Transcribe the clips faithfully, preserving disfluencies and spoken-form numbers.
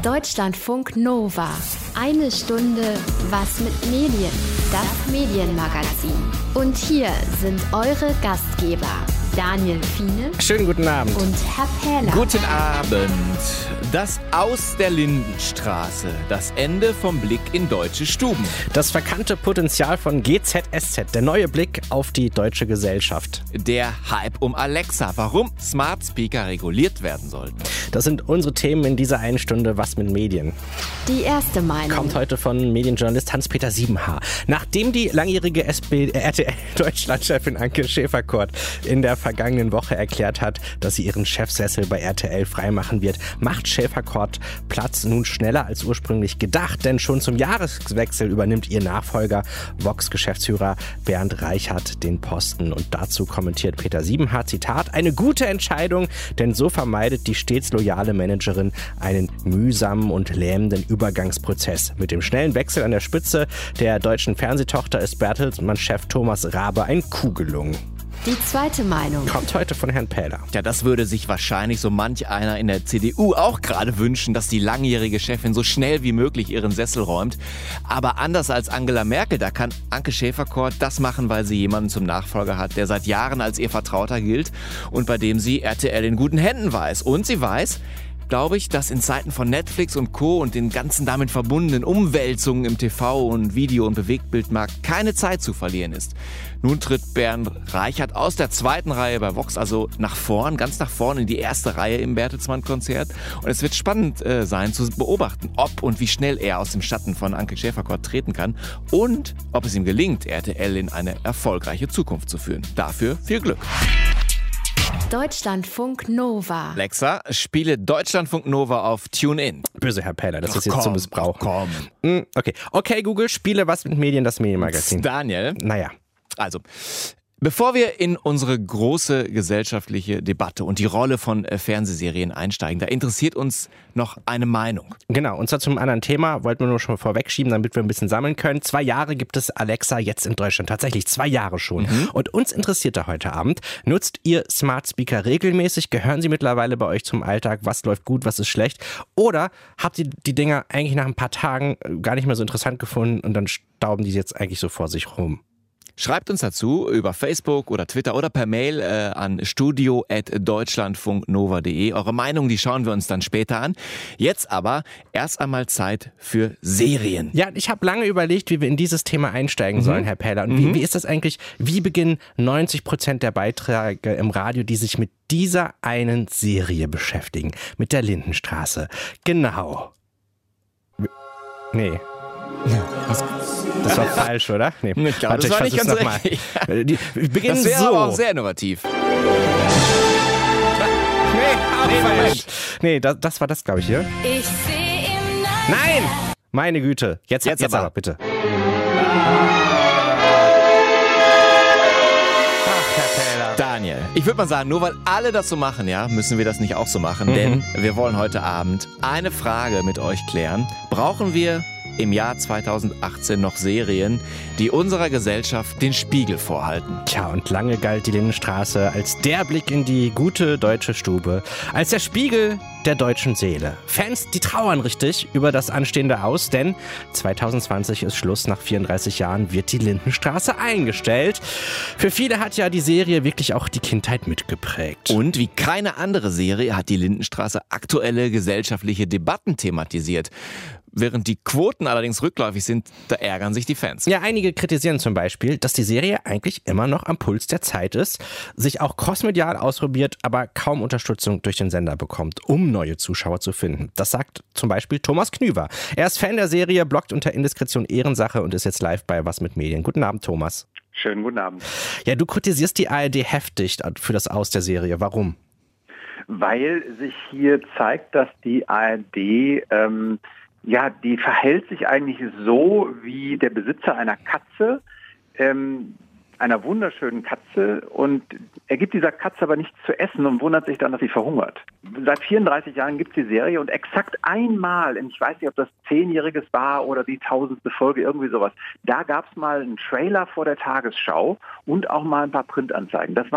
Deutschlandfunk Nova. Eine Stunde Was mit Medien. Das Medienmagazin. Und hier sind eure Gastgeber Daniel Fiene. Schönen guten Abend. Und Herr Pähler. Guten Abend. Das Aus der Lindenstraße. Das Ende vom Blick in deutsche Stuben. Das verkannte Potenzial von G Z S Z. Der neue Blick auf die deutsche Gesellschaft. Der Hype um Alexa. Warum Smart Speaker reguliert werden sollten. Das sind unsere Themen in dieser einen Stunde Was mit Medien. Die erste Meinung kommt heute von Medienjournalist Hans-Peter Siebenhaar. Nachdem die langjährige S P R T L-Deutschlandchefin Anke Schäferkordt in der vergangenen Woche erklärt hat, dass sie ihren Chefsessel bei R T L freimachen wird, macht Schäferkordt Platz nun schneller als ursprünglich gedacht. Denn schon zum Jahreswechsel übernimmt ihr Nachfolger, Vox-Geschäftsführer Bernd Reichert, den Posten. Und dazu kommentiert Peter Siebenhaar, Zitat, eine gute Entscheidung, denn so vermeidet die stets loyale Managerin einen mühsamen und lähmenden Übergangsprozess. Mit dem schnellen Wechsel an der Spitze der deutschen Fernsehtochter ist Bertelsmann-Chef Thomas Rabe ein Coup gelungen. Die zweite Meinung kommt heute von Herrn Pähler. Ja, das würde sich wahrscheinlich so manch einer in der C D U auch gerade wünschen, dass die langjährige Chefin so schnell wie möglich ihren Sessel räumt. Aber anders als Angela Merkel, da kann Anke Schäferkordt das machen, weil sie jemanden zum Nachfolger hat, der seit Jahren als ihr Vertrauter gilt und bei dem sie R T L in guten Händen weiß. Und sie weiß, glaube ich, dass in Zeiten von Netflix und Co. und den ganzen damit verbundenen Umwälzungen im T V- und Video- und Bewegtbildmarkt keine Zeit zu verlieren ist. Nun tritt Bernd Reichert aus der zweiten Reihe bei Vox, also nach vorn, ganz nach vorn in die erste Reihe im Bertelsmann-Konzert. Und es wird spannend äh, sein zu beobachten, ob und wie schnell er aus dem Schatten von Anke Schäferkordt treten kann und ob es ihm gelingt, R T L in eine erfolgreiche Zukunft zu führen. Dafür viel Glück. Deutschlandfunk Nova. Alexa, spiele Deutschlandfunk Nova auf TuneIn. Böse Herr Pähler, das Ach, ist jetzt komm, zum Missbrauch. Komm. Mm, okay. okay, Google, spiele Was mit Medien, das Medienmagazin. Daniel. Naja. Also, bevor wir in unsere große gesellschaftliche Debatte und die Rolle von äh, Fernsehserien einsteigen, da interessiert uns noch eine Meinung. Genau, und zwar zum anderen Thema, wollten wir nur schon vorwegschieben, damit wir ein bisschen sammeln können. Zwei Jahre gibt es Alexa jetzt in Deutschland, tatsächlich zwei Jahre schon. Mhm. Und uns interessiert da heute Abend, nutzt ihr Smart Speaker regelmäßig? Gehören sie mittlerweile bei euch zum Alltag? Was läuft gut, was ist schlecht? Oder habt ihr die Dinger eigentlich nach ein paar Tagen gar nicht mehr so interessant gefunden und dann stauben die jetzt eigentlich so vor sich rum? Schreibt uns dazu über Facebook oder Twitter oder per Mail äh, an studio at deutschlandfunknova punkt de. Eure Meinung, die schauen wir uns dann später an. Jetzt aber erst einmal Zeit für Serien. Ja, ich habe lange überlegt, wie wir in dieses Thema einsteigen mhm. sollen, Herr Pähler. Und wie, mhm. wie ist das eigentlich? Wie beginnen neunzig Prozent der Beiträge im Radio, die sich mit dieser einen Serie beschäftigen? Mit der Lindenstraße. Genau. Nee. Was? Das war falsch, oder? Nee, ich glaube, das war nicht ganz richtig. Die, beginnen das wäre so. aber auch sehr innovativ. Nee, nee, Moment. Nee, das, das war das, glaube ich, hier. Ich sehe im Nein! Meine Güte. Jetzt, jetzt, jetzt aber. aber, bitte. Ach, Herr Pähler. Daniel, ich würde mal sagen, nur weil alle das so machen, ja, müssen wir das nicht auch so machen. Mhm. Denn wir wollen heute Abend eine Frage mit euch klären. Brauchen wir im Jahr zweitausendachtzehn noch Serien, die unserer Gesellschaft den Spiegel vorhalten? Tja, und lange galt die Lindenstraße als der Blick in die gute deutsche Stube, als der Spiegel der deutschen Seele. Fans, die trauern richtig über das anstehende Aus, denn zweitausendzwanzig ist Schluss. Nach vierunddreißig Jahren wird die Lindenstraße eingestellt. Für viele hat ja die Serie wirklich auch die Kindheit mitgeprägt. Und wie keine andere Serie hat die Lindenstraße aktuelle gesellschaftliche Debatten thematisiert. Während die Quoten allerdings rückläufig sind, da ärgern sich die Fans. Ja, einige kritisieren zum Beispiel, dass die Serie eigentlich immer noch am Puls der Zeit ist, sich auch crossmedial ausprobiert, aber kaum Unterstützung durch den Sender bekommt, um neue Zuschauer zu finden. Das sagt zum Beispiel Thomas Knüver. Er ist Fan der Serie, bloggt unter Indiskretion Ehrensache und ist jetzt live bei Was mit Medien. Guten Abend, Thomas. Schönen guten Abend. Ja, du kritisierst die A R D heftig für das Aus der Serie. Warum? Weil sich hier zeigt, dass die A R D... Ähm, Ja, die verhält sich eigentlich so wie der Besitzer einer Katze, ähm, einer wunderschönen Katze, und er gibt dieser Katze aber nichts zu essen und wundert sich dann, dass sie verhungert. Seit vierunddreißig Jahren gibt es die Serie und exakt einmal, ich weiß nicht, ob das zehnjähriges war oder die tausendste Folge, irgendwie sowas, da gab es mal einen Trailer vor der Tagesschau und auch mal ein paar Printanzeigen, das war's.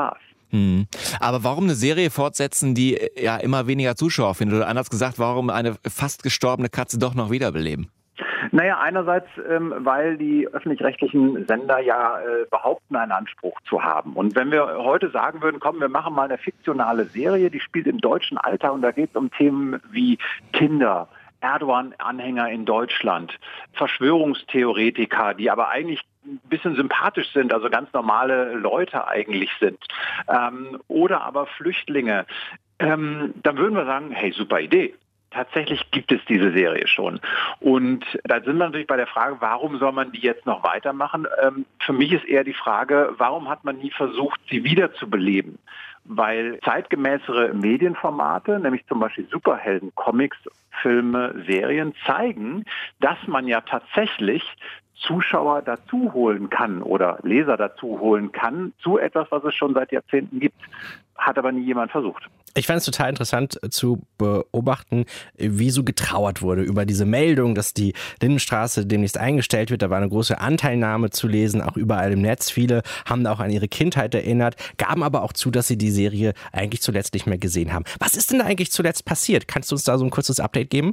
Hm. Aber warum eine Serie fortsetzen, die ja immer weniger Zuschauer findet? Oder anders gesagt, warum eine fast gestorbene Katze doch noch wiederbeleben? Naja, einerseits, ähm, weil die öffentlich-rechtlichen Sender ja äh, behaupten, einen Anspruch zu haben. Und wenn wir heute sagen würden, komm, wir machen mal eine fiktionale Serie, die spielt im deutschen Alltag und da geht es um Themen wie Kinder, Erdogan-Anhänger in Deutschland, Verschwörungstheoretiker, die aber eigentlich ein bisschen sympathisch sind, also ganz normale Leute eigentlich sind, ähm, oder aber Flüchtlinge, ähm, dann würden wir sagen, hey, super Idee. Tatsächlich gibt es diese Serie schon. Und da sind wir natürlich bei der Frage, warum soll man die jetzt noch weitermachen? Ähm, für mich ist eher die Frage, warum hat man nie versucht, sie wiederzubeleben? Weil zeitgemäßere Medienformate, nämlich zum Beispiel Superhelden, Comics, Filme, Serien, zeigen, dass man ja tatsächlich Zuschauer dazu holen kann oder Leser dazu holen kann zu etwas, was es schon seit Jahrzehnten gibt. Hat aber nie jemand versucht. Ich fand es total interessant zu beobachten, wie so getrauert wurde über diese Meldung, dass die Lindenstraße demnächst eingestellt wird. Da war eine große Anteilnahme zu lesen, auch überall im Netz. Viele haben auch an ihre Kindheit erinnert, gaben aber auch zu, dass sie die Serie eigentlich zuletzt nicht mehr gesehen haben. Was ist denn da eigentlich zuletzt passiert? Kannst du uns da so ein kurzes Update geben?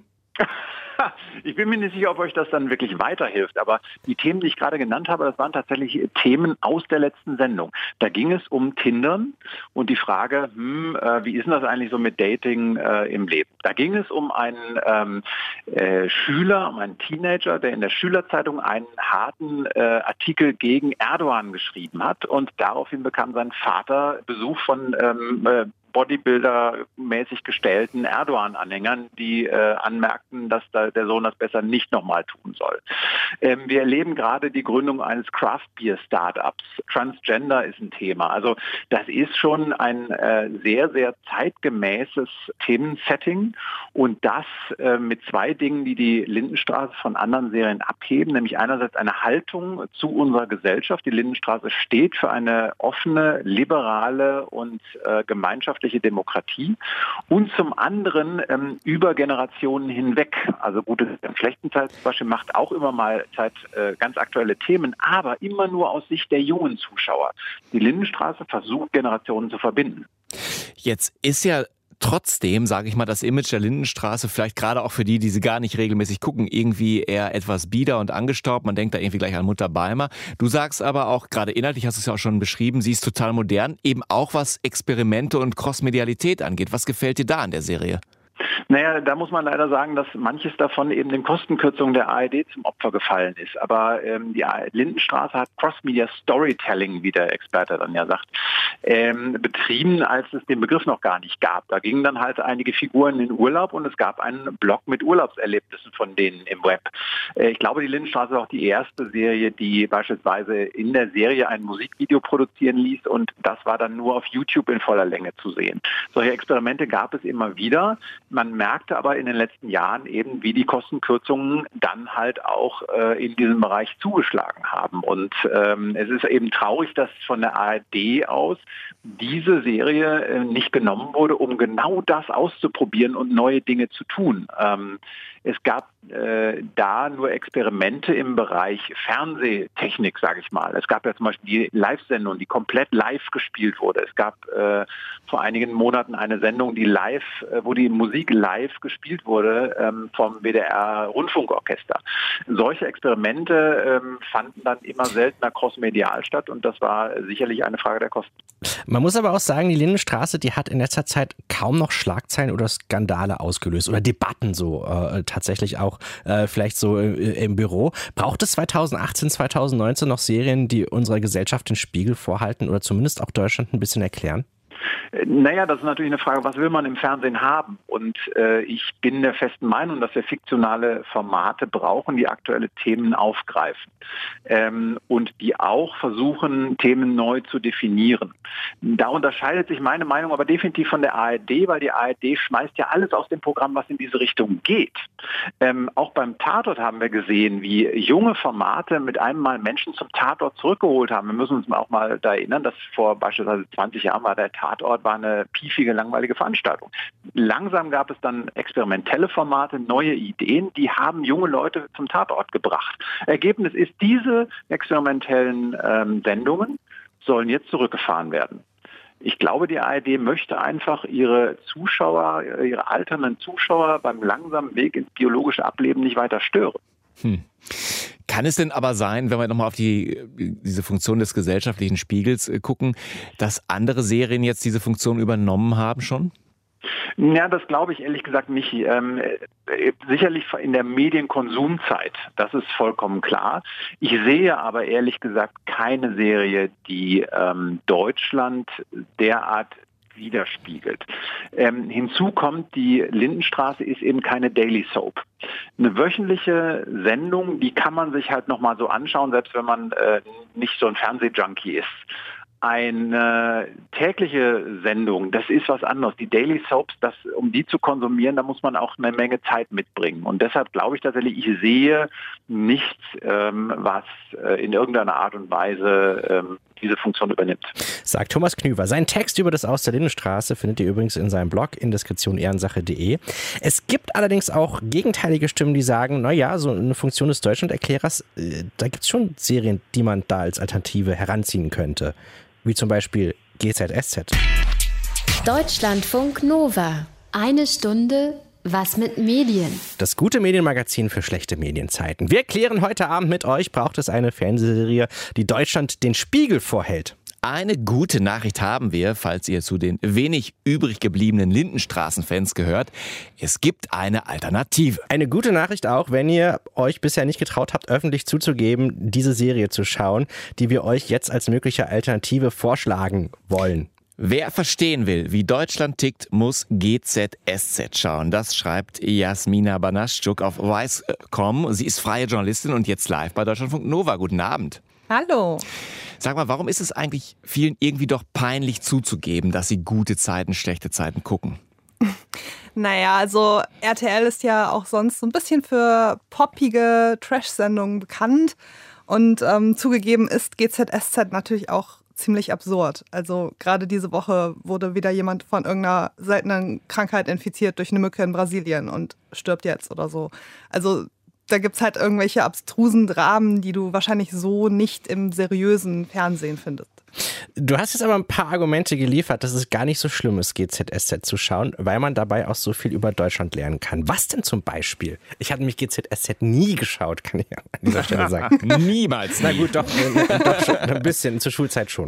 Ich bin mir nicht sicher, ob euch das dann wirklich weiterhilft, aber die Themen, die ich gerade genannt habe, das waren tatsächlich Themen aus der letzten Sendung. Da ging es um Tindern und die Frage, hm, äh, wie ist denn das eigentlich so mit Dating äh, im Leben? Da ging es um einen ähm, äh, Schüler, um einen Teenager, der in der Schülerzeitung einen harten äh, Artikel gegen Erdogan geschrieben hat und daraufhin bekam sein Vater Besuch von ähm, äh, Bodybuilder-mäßig gestellten Erdogan-Anhängern, die äh, anmerkten, dass da der Sohn das besser nicht nochmal tun soll. Ähm, wir erleben gerade die Gründung eines Craft-Beer-Startups. Transgender ist ein Thema. Also das ist schon ein äh, sehr, sehr zeitgemäßes Themensetting und das äh, mit zwei Dingen, die die Lindenstraße von anderen Serien abheben, nämlich einerseits eine Haltung zu unserer Gesellschaft. Die Lindenstraße steht für eine offene, liberale und äh, gemeinschaftliche Demokratie und zum anderen ähm, über Generationen hinweg. Also Gutes im schlechten Teil zum Beispiel macht auch immer mal Zeit äh, ganz aktuelle Themen, aber immer nur aus Sicht der jungen Zuschauer. Die Lindenstraße versucht, Generationen zu verbinden. Jetzt ist ja trotzdem, sage ich mal, das Image der Lindenstraße, vielleicht gerade auch für die, die sie gar nicht regelmäßig gucken, irgendwie eher etwas bieder und angestaubt. Man denkt da irgendwie gleich an Mutter Beimer. Du sagst aber auch, gerade inhaltlich hast du es ja auch schon beschrieben, sie ist total modern, eben auch was Experimente und Crossmedialität angeht. Was gefällt dir da an der Serie? Naja, da muss man leider sagen, dass manches davon eben den Kostenkürzungen der A R D zum Opfer gefallen ist. Aber ähm, die Lindenstraße hat Cross-Media Storytelling, wie der Experte dann ja sagt, ähm, betrieben, als es den Begriff noch gar nicht gab. Da gingen dann halt einige Figuren in Urlaub und es gab einen Blog mit Urlaubserlebnissen von denen im Web. Äh, ich glaube, die Lindenstraße ist auch die erste Serie, die beispielsweise in der Serie ein Musikvideo produzieren ließ und das war dann nur auf YouTube in voller Länge zu sehen. Solche Experimente gab es immer wieder. Man merkte aber in den letzten Jahren eben, wie die Kostenkürzungen dann halt auch äh, in diesem Bereich zugeschlagen haben. Und ähm, es ist eben traurig, dass von der A R D aus diese Serie äh, nicht genommen wurde, um genau das auszuprobieren und neue Dinge zu tun. Ähm, es gab äh, da nur Experimente im Bereich Fernsehtechnik, sage ich mal. Es gab ja zum Beispiel die Live-Sendung, die komplett live gespielt wurde. Es gab äh, vor einigen Monaten eine Sendung, die live, äh, wo die Musik live gespielt wurde ähm, vom W D R-Rundfunkorchester. Solche Experimente ähm, fanden dann immer seltener crossmedial statt und das war sicherlich eine Frage der Kosten. Man muss aber auch sagen, die Lindenstraße, die hat in letzter Zeit kaum noch Schlagzeilen oder Skandale ausgelöst oder Debatten so äh, tatsächlich auch äh, vielleicht so äh, im Büro. Braucht es zwanzig achtzehn, zwanzig neunzehn noch Serien, die unserer Gesellschaft den Spiegel vorhalten oder zumindest auch Deutschland ein bisschen erklären? Naja, das ist natürlich eine Frage, was will man im Fernsehen haben? Und äh, ich bin der festen Meinung, dass wir fiktionale Formate brauchen, die aktuelle Themen aufgreifen ähm, und die auch versuchen, Themen neu zu definieren. Da unterscheidet sich meine Meinung aber definitiv von der A R D, weil die A R D schmeißt ja alles aus dem Programm, was in diese Richtung geht. Ähm, auch beim Tatort haben wir gesehen, wie junge Formate mit einem Mal Menschen zum Tatort zurückgeholt haben. Wir müssen uns auch mal da erinnern, dass vor beispielsweise zwanzig Jahren war der Tatort war eine piefige, langweilige Veranstaltung. Langsam gab es dann experimentelle Formate, neue Ideen, die haben junge Leute zum Tatort gebracht. Ergebnis ist, diese experimentellen ähm, Sendungen sollen jetzt zurückgefahren werden. Ich glaube, die A R D möchte einfach ihre Zuschauer, ihre alternden Zuschauer beim langsamen Weg ins biologische Ableben nicht weiter stören. Hm. Kann es denn aber sein, wenn wir nochmal auf die, diese Funktion des gesellschaftlichen Spiegels gucken, dass andere Serien jetzt diese Funktion übernommen haben schon? Ja, das glaube ich ehrlich gesagt nicht. Ähm, sicherlich in der Medienkonsumzeit, das ist vollkommen klar. Ich sehe aber ehrlich gesagt keine Serie, die ähm, Deutschland derart widerspiegelt. Ähm, hinzu kommt, die Lindenstraße ist eben keine Daily Soap. Eine wöchentliche Sendung, die kann man sich halt nochmal so anschauen, selbst wenn man äh, nicht so ein Fernsehjunkie ist. Eine tägliche Sendung, das ist was anderes. Die Daily Soaps, das, um die zu konsumieren, da muss man auch eine Menge Zeit mitbringen. Und deshalb glaube ich tatsächlich, ich sehe nichts, ähm, was äh, in irgendeiner Art und Weise ähm, diese Funktion übernimmt. Sagt Thomas Knüver. Seinen Text über das Aus der Lindenstraße findet ihr übrigens in seinem Blog indiskretion ehrensache punkt de. Es gibt allerdings auch gegenteilige Stimmen, die sagen, naja, so eine Funktion des Deutschlanderklärers, äh, da gibt es schon Serien, die man da als Alternative heranziehen könnte. Wie zum Beispiel G Z S Z. Deutschlandfunk Nova. Eine Stunde was mit Medien. Das gute Medienmagazin für schlechte Medienzeiten. Wir klären heute Abend mit euch, braucht es eine Fernsehserie, die Deutschland den Spiegel vorhält. Eine gute Nachricht haben wir, falls ihr zu den wenig übrig gebliebenen Lindenstraßen-Fans gehört. Es gibt eine Alternative. Eine gute Nachricht auch, wenn ihr euch bisher nicht getraut habt, öffentlich zuzugeben, diese Serie zu schauen, die wir euch jetzt als mögliche Alternative vorschlagen wollen. Wer verstehen will, wie Deutschland tickt, muss G Z S Z schauen. Das schreibt Jasmina Banaschuk auf Weiß Punkt com. Sie ist freie Journalistin und jetzt live bei Deutschlandfunk Nova. Guten Abend. Hallo. Sag mal, warum ist es eigentlich vielen irgendwie doch peinlich zuzugeben, dass sie gute Zeiten, schlechte Zeiten gucken? Naja, also R T L ist ja auch sonst so ein bisschen für poppige Trash-Sendungen bekannt. Und ähm, zugegeben ist G Z S Z natürlich auch ziemlich absurd. Also gerade diese Woche wurde wieder jemand von irgendeiner seltenen Krankheit infiziert durch eine Mücke in Brasilien und stirbt jetzt oder so. Also da gibt's halt irgendwelche abstrusen Dramen, die du wahrscheinlich so nicht im seriösen Fernsehen findest. Du hast jetzt aber ein paar Argumente geliefert, dass es gar nicht so schlimm ist, G Z S Z zu schauen, weil man dabei auch so viel über Deutschland lernen kann. Was denn zum Beispiel? Ich habe nämlich G Z S Z nie geschaut, kann ich an dieser Stelle sagen. Niemals. Na gut, doch, äh, doch schon, ein bisschen, zur Schulzeit schon.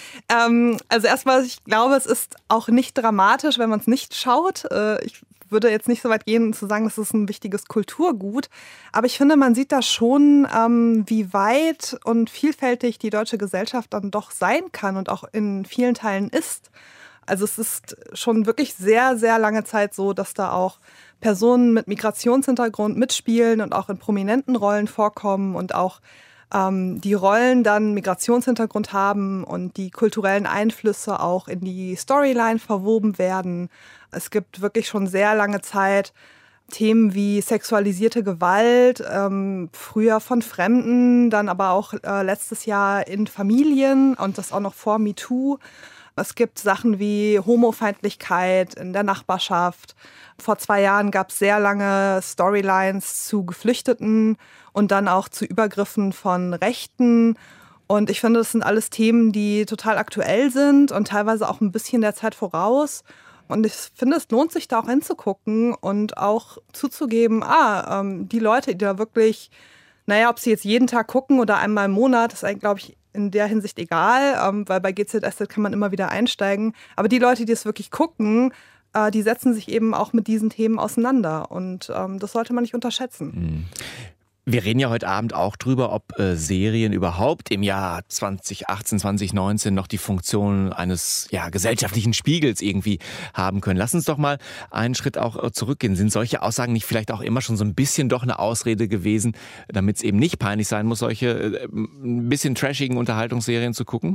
Ähm, also erstmal, ich glaube, es ist auch nicht dramatisch, wenn man es nicht schaut. Äh, ich würde jetzt nicht so weit gehen, zu sagen, das ist ein wichtiges Kulturgut. Aber ich finde, man sieht da schon, ähm, wie weit und vielfältig die deutsche Gesellschaft dann doch sein kann und auch in vielen Teilen ist. Also es ist schon wirklich sehr, sehr lange Zeit so, dass da auch Personen mit Migrationshintergrund mitspielen und auch in prominenten Rollen vorkommen und auch ähm, die Rollen dann Migrationshintergrund haben und die kulturellen Einflüsse auch in die Storyline verwoben werden. Es gibt wirklich schon sehr lange Zeit Themen wie sexualisierte Gewalt, ähm, früher von Fremden, dann aber auch äh, letztes Jahr in Familien und das auch noch vor MeToo. Es gibt Sachen wie Homofeindlichkeit in der Nachbarschaft. Vor zwei Jahren gab es sehr lange Storylines zu Geflüchteten und dann auch zu Übergriffen von Rechten. Und ich finde, das sind alles Themen, die total aktuell sind und teilweise auch ein bisschen der Zeit voraus. Und ich finde, es lohnt sich da auch hinzugucken und auch zuzugeben, ah, ähm, die Leute, die da wirklich, naja, ob sie jetzt jeden Tag gucken oder einmal im Monat, ist eigentlich, glaube ich, in der Hinsicht egal, ähm, weil bei G Z S Z kann man immer wieder einsteigen. Aber die Leute, die es wirklich gucken, äh, die setzen sich eben auch mit diesen Themen auseinander. Und ähm, das sollte man nicht unterschätzen. Mhm. Wir reden ja heute Abend auch drüber, ob äh, Serien überhaupt im Jahr zwanzig achtzehn, zwanzig neunzehn noch die Funktion eines ja, gesellschaftlichen Spiegels irgendwie haben können. Lass uns doch mal einen Schritt auch äh, zurückgehen. Sind solche Aussagen nicht vielleicht auch immer schon so ein bisschen doch eine Ausrede gewesen, damit es eben nicht peinlich sein muss, solche äh, ein bisschen trashigen Unterhaltungsserien zu gucken?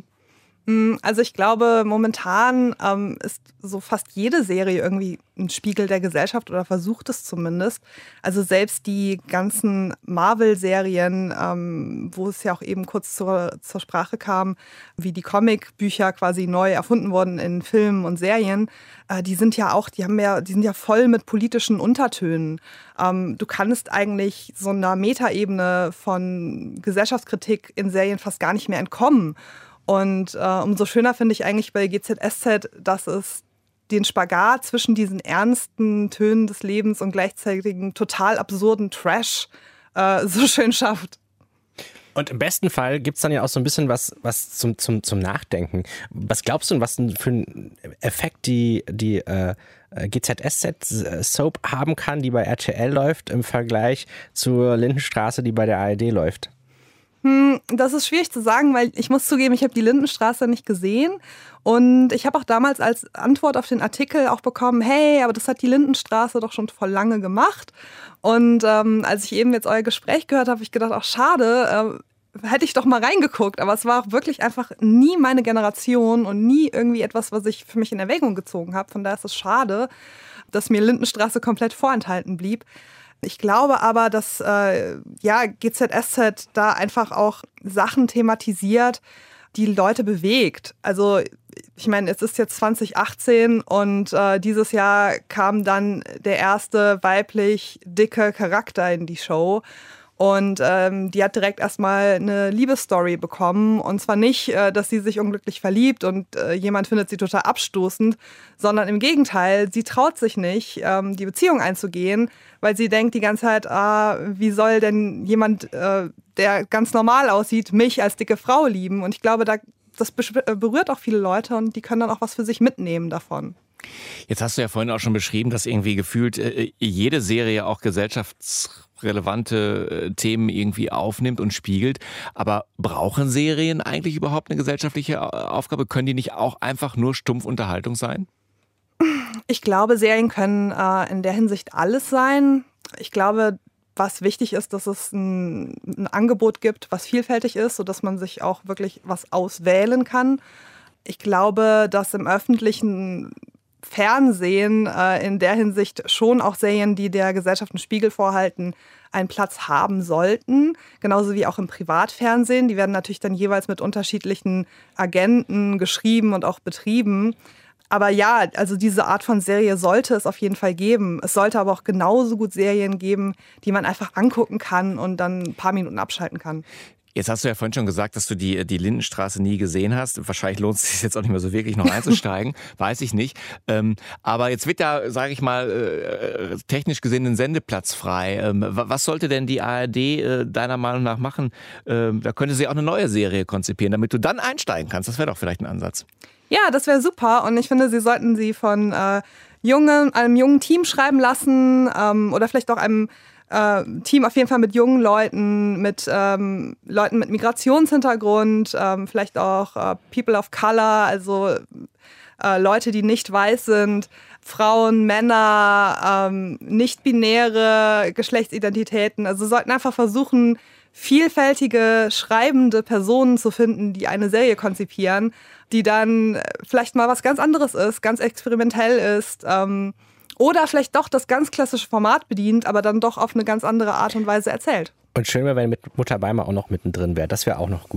Also ich glaube, momentan ähm, ist so fast jede Serie irgendwie ein Spiegel der Gesellschaft oder versucht es zumindest. Also selbst die ganzen Marvel-Serien, ähm, wo es ja auch eben kurz zur, zur Sprache kam, wie die Comicbücher quasi neu erfunden wurden in Filmen und Serien, äh, die sind ja auch, die haben ja, die sind ja voll mit politischen Untertönen. Ähm, du kannst eigentlich so einer Metaebene von Gesellschaftskritik in Serien fast gar nicht mehr entkommen. Und äh, umso schöner finde ich eigentlich bei G Z S Z, dass es den Spagat zwischen diesen ernsten Tönen des Lebens und gleichzeitigen total absurden Trash äh, so schön schafft. Und im besten Fall gibt es dann ja auch so ein bisschen was, was zum, zum, zum Nachdenken. Was glaubst du, was denn für einen Effekt die, die äh, G Z S Z-Soap haben kann, die bei R T L läuft, im Vergleich zur Lindenstraße, die bei der A R D läuft? Hm, das ist schwierig zu sagen, weil ich muss zugeben, ich habe die Lindenstraße nicht gesehen. Und ich habe auch damals als Antwort auf den Artikel auch bekommen, hey, aber das hat die Lindenstraße doch schon vor lange gemacht. Und ähm, als ich eben jetzt euer Gespräch gehört habe, habe ich gedacht, ach schade, äh, hätte ich doch mal reingeguckt. Aber es war auch wirklich einfach nie meine Generation und nie irgendwie etwas, was ich für mich in Erwägung gezogen habe. Von daher ist es schade, dass mir Lindenstraße komplett vorenthalten blieb. Ich glaube aber, dass äh, ja, G Z S Z da einfach auch Sachen thematisiert, die Leute bewegt. Also ich meine, es ist jetzt zwanzig achtzehn und äh, dieses Jahr kam dann der erste weiblich dicke Charakter in die Show. Und ähm, die hat direkt erstmal eine Liebesstory bekommen. Und zwar nicht, äh, dass sie sich unglücklich verliebt und äh, jemand findet sie total abstoßend, sondern im Gegenteil, sie traut sich nicht, ähm, die Beziehung einzugehen, weil sie denkt die ganze Zeit, ah, wie soll denn jemand, äh, der ganz normal aussieht, mich als dicke Frau lieben? Und ich glaube, da, das berührt auch viele Leute und die können dann auch was für sich mitnehmen davon. Jetzt hast du ja vorhin auch schon beschrieben, dass irgendwie gefühlt äh, jede Serie auch gesellschaftsrelevante äh, Themen irgendwie aufnimmt und spiegelt. Aber brauchen Serien eigentlich überhaupt eine gesellschaftliche Aufgabe? Können die nicht auch einfach nur stumpf Unterhaltung sein? Ich glaube, Serien können äh, in der Hinsicht alles sein. Ich glaube, was wichtig ist, dass es ein, ein Angebot gibt, was vielfältig ist, sodass man sich auch wirklich was auswählen kann. Ich glaube, dass im öffentlichen Fernsehen äh, in der Hinsicht schon auch Serien, die der Gesellschaft einen Spiegel vorhalten, einen Platz haben sollten. Genauso wie auch im Privatfernsehen. Die werden natürlich dann jeweils mit unterschiedlichen Agenten geschrieben und auch betrieben. Aber ja, also diese Art von Serie sollte es auf jeden Fall geben. Es sollte aber auch genauso gut Serien geben, die man einfach angucken kann und dann ein paar Minuten abschalten kann. Jetzt hast du ja vorhin schon gesagt, dass du die, die Lindenstraße nie gesehen hast. Wahrscheinlich lohnt es sich jetzt auch nicht mehr so wirklich noch einzusteigen. Weiß ich nicht. Ähm, aber jetzt wird da, sage ich mal, äh, technisch gesehen ein Sendeplatz frei. Ähm, was sollte denn die A R D äh, deiner Meinung nach machen? Ähm, da könnte sie auch eine neue Serie konzipieren, damit du dann einsteigen kannst. Das wäre doch vielleicht ein Ansatz. Ja, das wäre super. Und ich finde, sie sollten sie von äh, jungen, einem jungen Team schreiben lassen ähm, oder vielleicht auch einem Äh, Team auf jeden Fall mit jungen Leuten, mit ähm, Leuten mit Migrationshintergrund, ähm, vielleicht auch äh, People of Color, also äh, Leute, die nicht weiß sind, Frauen, Männer, ähm, nicht-binäre Geschlechtsidentitäten. Also sollten einfach versuchen, vielfältige schreibende Personen zu finden, die eine Serie konzipieren, die dann vielleicht mal was ganz anderes ist, ganz experimentell ist, ähm, oder vielleicht doch das ganz klassische Format bedient, aber dann doch auf eine ganz andere Art und Weise erzählt. Und schön wäre, wenn mit Mutter Beimer auch noch mittendrin wäre. Das wäre auch noch gut.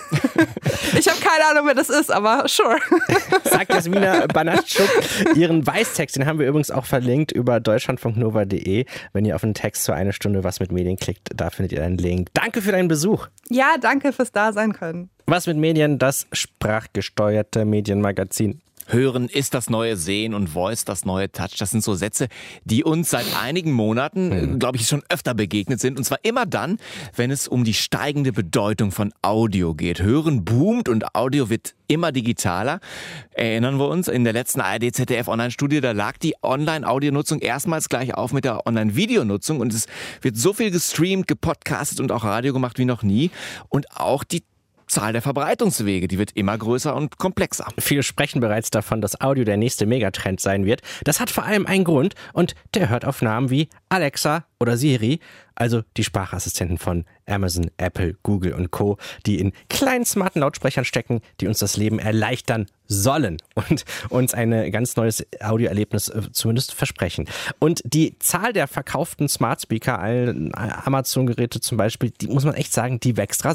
Ich habe keine Ahnung, wer das ist, aber sure. Sagt Jasmina Banatschuk. Ihren Weißtext, den haben wir übrigens auch verlinkt über deutschlandfunk nova punkt de. Wenn ihr auf den Text zu eine Stunde was mit Medien klickt, da findet ihr einen Link. Danke für deinen Besuch. Ja, danke fürs Dasein können. Was mit Medien, das sprachgesteuerte Medienmagazin. Hören ist das neue Sehen und Voice das neue Touch. Das sind so Sätze, die uns seit einigen Monaten, glaube ich, schon öfter begegnet sind. Und zwar immer dann, wenn es um die steigende Bedeutung von Audio geht. Hören boomt und Audio wird immer digitaler. Erinnern wir uns, in der letzten A R D Z D F Online-Studie, da lag die Online-Audionutzung erstmals gleich auf mit der Online-Videonutzung. Und es wird so viel gestreamt, gepodcastet und auch Radio gemacht wie noch nie. Und auch die Zahl der Verbreitungswege, die wird immer größer und komplexer. Viele sprechen bereits davon, dass Audio der nächste Megatrend sein wird. Das hat vor allem einen Grund und der hört auf Namen wie Alexa oder Siri, also die Sprachassistenten von Amazon, Apple, Google und Co., die in kleinen smarten Lautsprechern stecken, die uns das Leben erleichtern sollen und uns ein ganz neues Audioerlebnis zumindest versprechen. Und die Zahl der verkauften Smart Speaker, Amazon-Geräte zum Beispiel, die muss man echt sagen, die wächst rasant.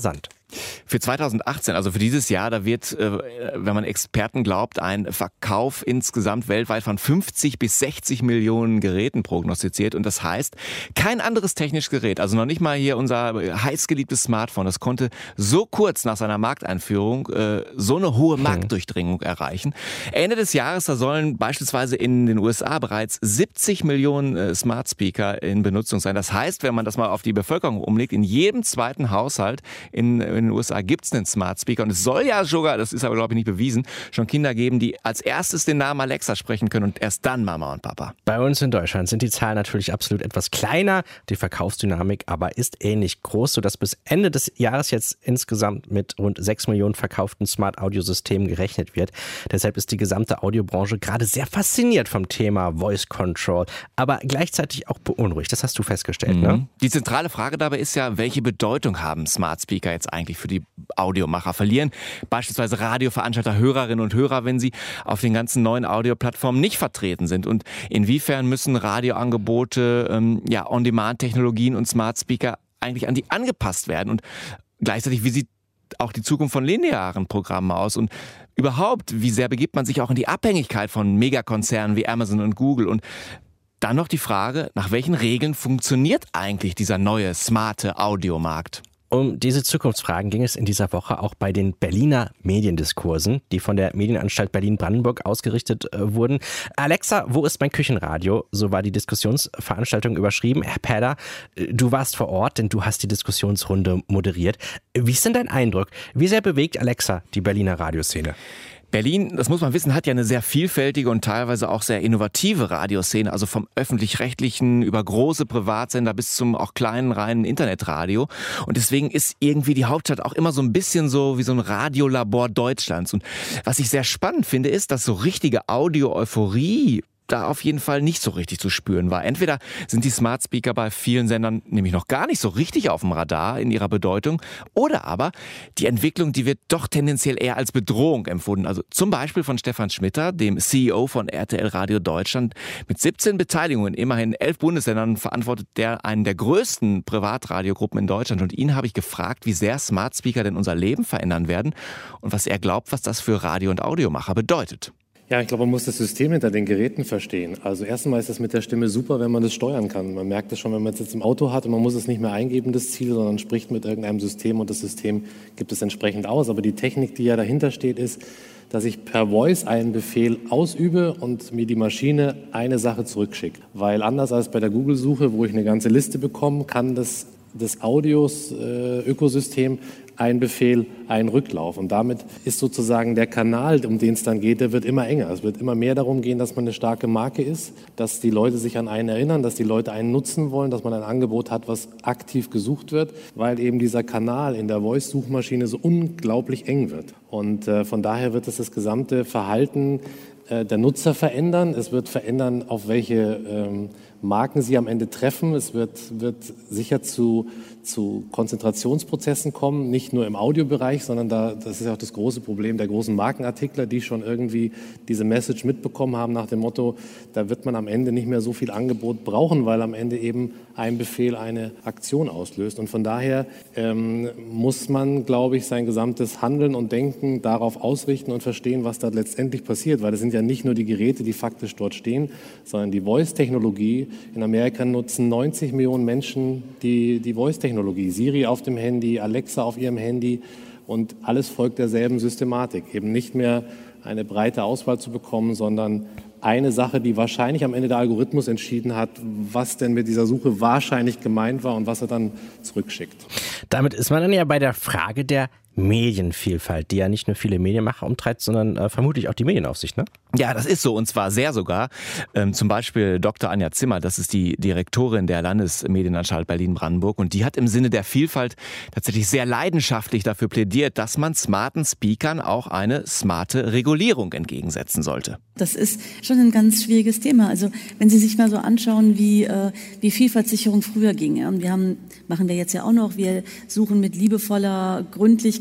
Für zweitausendachtzehn, also für dieses Jahr, da wird, wenn man Experten glaubt, ein Verkauf insgesamt weltweit von fünfzig bis sechzig Millionen Geräten prognostiziert. Und das heißt, kein anderes technisches Gerät, also noch nicht mal hier unser heißgeliebtes Smartphone, das konnte so kurz nach seiner Markteinführung äh, so eine hohe Marktdurchdringung erreichen. Ende des Jahres, da sollen beispielsweise in den U S A bereits siebzig Millionen äh, Smart Speaker in Benutzung sein. Das heißt, wenn man das mal auf die Bevölkerung umlegt, in jedem zweiten Haushalt in In den U S A gibt es einen Smart Speaker und es soll ja sogar, das ist aber glaube ich nicht bewiesen, schon Kinder geben, die als erstes den Namen Alexa sprechen können und erst dann Mama und Papa. Bei uns in Deutschland sind die Zahlen natürlich absolut etwas kleiner, die Verkaufsdynamik aber ist ähnlich groß, sodass bis Ende des Jahres jetzt insgesamt mit rund sechs Millionen verkauften Smart-Audio-Systemen gerechnet wird. Deshalb ist die gesamte Audiobranche gerade sehr fasziniert vom Thema Voice Control, aber gleichzeitig auch beunruhigt. Das hast du festgestellt, mhm. ne? Die zentrale Frage dabei ist ja, welche Bedeutung haben Smart Speaker jetzt eigentlich für die Audiomacher? Verlieren beispielsweise Radioveranstalter Hörerinnen und Hörer, wenn sie auf den ganzen neuen Audioplattformen nicht vertreten sind? Und inwiefern müssen Radioangebote, ähm, ja, On-Demand-Technologien und Smart Speaker eigentlich an die angepasst werden? Und gleichzeitig, wie sieht auch die Zukunft von linearen Programmen aus? Und überhaupt, wie sehr begibt man sich auch in die Abhängigkeit von Megakonzernen wie Amazon und Google? Und dann noch die Frage, nach welchen Regeln funktioniert eigentlich dieser neue, smarte Audiomarkt? Um diese Zukunftsfragen ging es in dieser Woche auch bei den Berliner Mediendiskursen, die von der Medienanstalt Berlin-Brandenburg ausgerichtet äh, wurden. Alexa, wo ist mein Küchenradio? So war die Diskussionsveranstaltung überschrieben. Herr Päder, du warst vor Ort, denn du hast die Diskussionsrunde moderiert. Wie ist denn dein Eindruck? Wie sehr bewegt Alexa die Berliner Radioszene? Berlin, das muss man wissen, hat ja eine sehr vielfältige und teilweise auch sehr innovative Radioszene, also vom öffentlich-rechtlichen über große Privatsender bis zum auch kleinen reinen Internetradio. Und deswegen ist irgendwie die Hauptstadt auch immer so ein bisschen so wie so ein Radiolabor Deutschlands. Und was ich sehr spannend finde, ist, dass so richtige Audio-Euphorie da auf jeden Fall nicht so richtig zu spüren war. Entweder sind die Smart Speaker bei vielen Sendern nämlich noch gar nicht so richtig auf dem Radar in ihrer Bedeutung, oder aber die Entwicklung, die wird doch tendenziell eher als Bedrohung empfunden. Also zum Beispiel von Stefan Schmitter, dem C E O von R T L Radio Deutschland. Mit siebzehn Beteiligungen, immerhin elf Bundesländern, verantwortet der einen der größten Privatradiogruppen in Deutschland. Und ihn habe ich gefragt, wie sehr Smart Speaker denn unser Leben verändern werden und was er glaubt, was das für Radio- und Audiomacher bedeutet. Ja, ich glaube, man muss das System hinter den Geräten verstehen. Also erstmal ist das mit der Stimme super, wenn man das steuern kann. Man merkt das schon, wenn man es jetzt im Auto hat und man muss es nicht mehr eingeben, das Ziel, sondern spricht mit irgendeinem System und das System gibt es entsprechend aus. Aber die Technik, die ja dahinter steht, ist, dass ich per Voice einen Befehl ausübe und mir die Maschine eine Sache zurückschickt. Weil anders als bei der Google-Suche, wo ich eine ganze Liste bekomme, kann das, das Audios-Ökosystem äh, ein Befehl, ein Rücklauf. Und damit ist sozusagen der Kanal, um den es dann geht, der wird immer enger. Es wird immer mehr darum gehen, dass man eine starke Marke ist, dass die Leute sich an einen erinnern, dass die Leute einen nutzen wollen, dass man ein Angebot hat, was aktiv gesucht wird, weil eben dieser Kanal in der Voice-Suchmaschine so unglaublich eng wird. Und äh, von daher wird es das gesamte Verhalten äh, der Nutzer verändern. Es wird verändern, auf welche ähm, Marken sie am Ende treffen. Es wird, wird sicher zu, zu Konzentrationsprozessen kommen, nicht nur im Audiobereich, sondern da, das ist ja auch das große Problem der großen Markenartikler, die schon irgendwie diese Message mitbekommen haben nach dem Motto, da wird man am Ende nicht mehr so viel Angebot brauchen, weil am Ende eben ein Befehl eine Aktion auslöst. Und von daher ähm, muss man, glaube ich, sein gesamtes Handeln und Denken darauf ausrichten und verstehen, was da letztendlich passiert, weil es sind ja nicht nur die Geräte, die faktisch dort stehen, sondern die Voice-Technologie. In Amerika nutzen neunzig Millionen Menschen die, die Voice-Technologie. Siri auf dem Handy, Alexa auf ihrem Handy und alles folgt derselben Systematik. Eben nicht mehr eine breite Auswahl zu bekommen, sondern eine Sache, die wahrscheinlich am Ende der Algorithmus entschieden hat, was denn mit dieser Suche wahrscheinlich gemeint war und was er dann zurückschickt. Damit ist man dann ja bei der Frage der Medienvielfalt, die ja nicht nur viele Medienmacher umtreibt, sondern äh, vermutlich auch die Medienaufsicht, ne? Ja, das ist so, und zwar sehr sogar. Ähm, zum Beispiel Doktor Anja Zimmer, das ist die Direktorin der Landesmedienanstalt Berlin-Brandenburg, und die hat im Sinne der Vielfalt tatsächlich sehr leidenschaftlich dafür plädiert, dass man smarten Speakern auch eine smarte Regulierung entgegensetzen sollte. Das ist schon ein ganz schwieriges Thema. Also wenn Sie sich mal so anschauen, wie, äh, wie Vielfaltssicherung früher ging. Ja? Und wir haben, machen wir jetzt ja auch noch, wir suchen mit liebevoller Gründlichkeit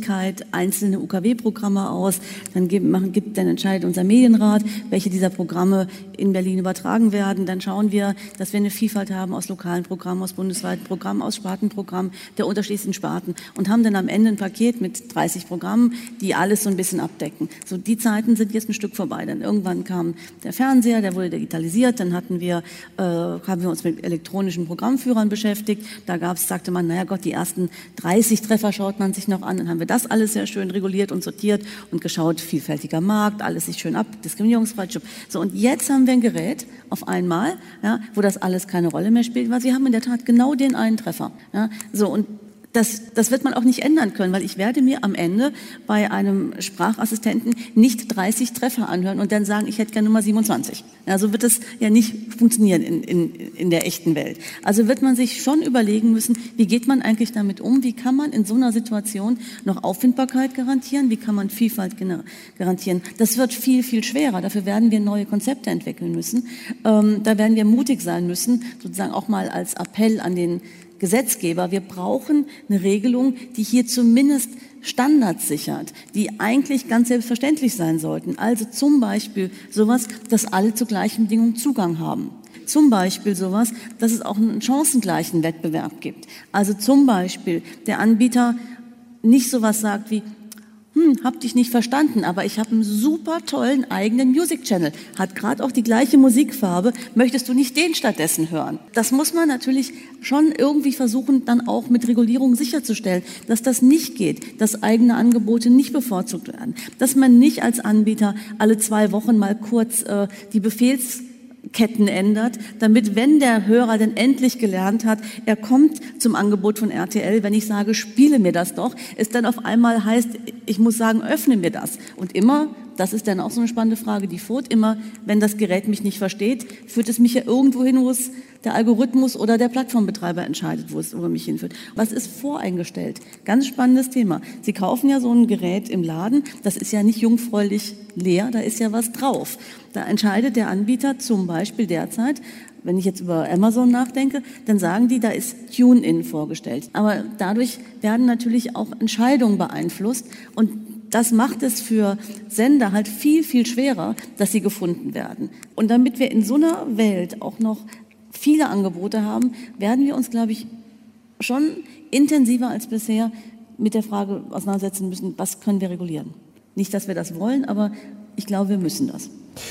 Öffentlichkeit einzelne U K W-Programme aus. Dann gibt, machen, gibt, dann entscheidet unser Medienrat, welche dieser Programme in Berlin übertragen werden. Dann schauen wir, dass wir eine Vielfalt haben aus lokalen Programmen, aus bundesweiten Programmen, aus Spartenprogrammen der unterschiedlichsten Sparten und haben dann am Ende ein Paket mit dreißig Programmen, die alles so ein bisschen abdecken. So, die Zeiten sind jetzt ein Stück vorbei. Dann irgendwann kam der Fernseher, der wurde digitalisiert. Dann hatten wir, äh, haben wir uns mit elektronischen Programmführern beschäftigt. Da gab's, sagte man, naja Gott, die ersten dreißig Treffer schaut man sich noch an. Dann haben wir das alles sehr schön reguliert und sortiert und geschaut, vielfältiger Markt, alles sich schön ab, diskriminierungsfrei. So, und jetzt haben wir ein Gerät auf einmal, ja, wo das alles keine Rolle mehr spielt, weil sie haben in der Tat genau den einen Treffer. Ja, so, und Das, das wird man auch nicht ändern können, weil ich werde mir am Ende bei einem Sprachassistenten nicht dreißig Treffer anhören und dann sagen, ich hätte gerne Nummer siebenundzwanzig. Ja, so wird es ja nicht funktionieren in, in, in der echten Welt. Also wird man sich schon überlegen müssen, wie geht man eigentlich damit um? Wie kann man in so einer Situation noch Auffindbarkeit garantieren? Wie kann man Vielfalt garantieren? Das wird viel, viel schwerer. Dafür werden wir neue Konzepte entwickeln müssen. Ähm, da werden wir mutig sein müssen, sozusagen auch mal als Appell an den Gesetzgeber, wir brauchen eine Regelung, die hier zumindest Standards sichert, die eigentlich ganz selbstverständlich sein sollten. Also zum Beispiel sowas, dass alle zu gleichen Bedingungen Zugang haben. Zum Beispiel sowas, dass es auch einen chancengleichen Wettbewerb gibt. Also zum Beispiel der Anbieter nicht sowas sagt wie, hm, hab dich nicht verstanden, aber ich habe einen super tollen eigenen Music Channel, hat gerade auch die gleiche Musikfarbe, möchtest du nicht den stattdessen hören? Das muss man natürlich schon irgendwie versuchen, dann auch mit Regulierung sicherzustellen, dass das nicht geht, dass eigene Angebote nicht bevorzugt werden, dass man nicht als Anbieter alle zwei Wochen mal kurz äh, die Befehls Ketten ändert, damit, wenn der Hörer denn endlich gelernt hat, er kommt zum Angebot von R T L, wenn ich sage, spiele mir das doch, es dann auf einmal heißt, ich muss sagen, öffne mir das. Und immer, das ist dann auch so eine spannende Frage, die Furt, immer, wenn das Gerät mich nicht versteht, führt es mich ja irgendwo hin, wo es der Algorithmus oder der Plattformbetreiber entscheidet, wo es über mich hinführt. Was ist voreingestellt? Ganz spannendes Thema. Sie kaufen ja so ein Gerät im Laden, das ist ja nicht jungfräulich leer, da ist ja was drauf. Da entscheidet der Anbieter zum Beispiel derzeit, wenn ich jetzt über Amazon nachdenke, dann sagen die, da ist TuneIn vorgestellt. Aber dadurch werden natürlich auch Entscheidungen beeinflusst und das macht es für Sender halt viel, viel schwerer, dass sie gefunden werden. Und damit wir in so einer Welt auch noch viele Angebote haben, werden wir uns, glaube ich, schon intensiver als bisher mit der Frage auseinandersetzen müssen, was können wir regulieren. Nicht, dass wir das wollen, aber ich glaube, wir müssen das.